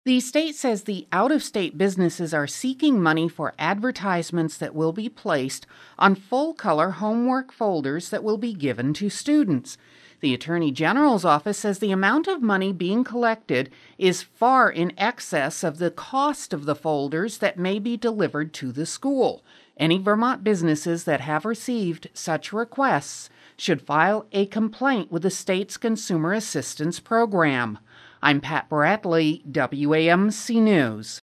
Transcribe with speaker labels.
Speaker 1: The state says the out-of-state businesses are seeking money for advertisements that will be placed on full-color homework folders that will be given to students. The Attorney General's office says the amount of money being collected is far in excess of the cost of the folders that may be delivered to the school. Any Vermont businesses that have received such requests should file a complaint with the state's Consumer Assistance Program. I'm Pat Bradley, WAMC News.